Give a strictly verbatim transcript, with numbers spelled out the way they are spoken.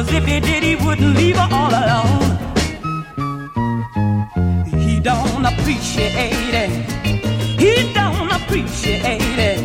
'cause if he did, he wouldn't leave her all alone. He don't appreciate it. He don't appreciate it.